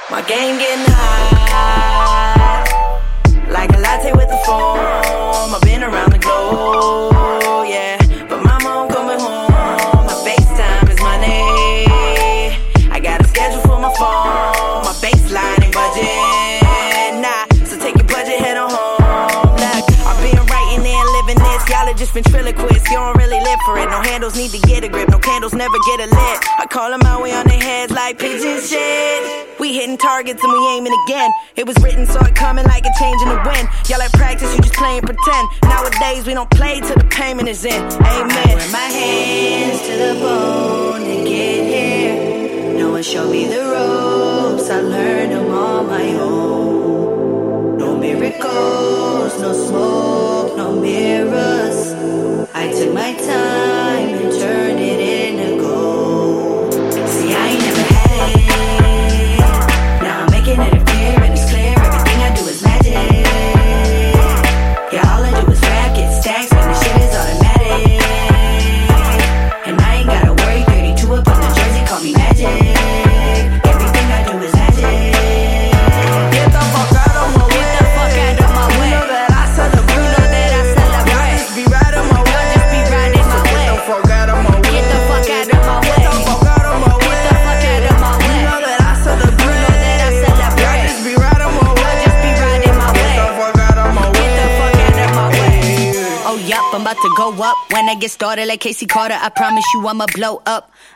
My game getting high, like a latte with the foam. I've been around the globe, yeah, but mama, I'm coming home. My FaceTime is money. I got a schedule for my phone. My baseline ain't budget, nah. So take your budget, head on home. Look, I've been writing and living this. Y'all are just ventriloquists. You don't really live for it. No handles need to get a grip. No candles never get a lit. I call them out, we on their heads like pigeon shit. We hitting targets and we aiming again. It was written, so it coming like a change in the wind. Y'all at practice, you just playing pretend. Nowadays, we don't play till the payment is in. Amen. I wear my hands to the bone to get here. No one showed me the ropes, I learned them on my own. No miracles, no smoke, no mirrors. I took my time and turned it into gold. See, I ain't never had it. Now I'm making it appear and it's clear. Everything I do is magic. Yeah, all I do is rap, get stacks, and the shit is automatic. And I ain't gotta worry, 32 up on the jersey, call me magic. Everything I do is magic. Get the fuck out of my way. Get the fuck out of my way. You know that I celebrate. You know that I celebrate. Y'all just be riding my way. Y'all just be riding my way. Get the fuck out of my way. Get the fuck out of my way. Get the fuck out of my way. Get the fuck out of my way. You know that I celebrate. You know that I celebrate. Y'all just be riding my way. Y'all just be riding my way. Get the fuck out of my way. Get the fuck out of my way. Oh yup, I'm about to go up. When I get started like Casey Carter, I promise you I'ma blow up.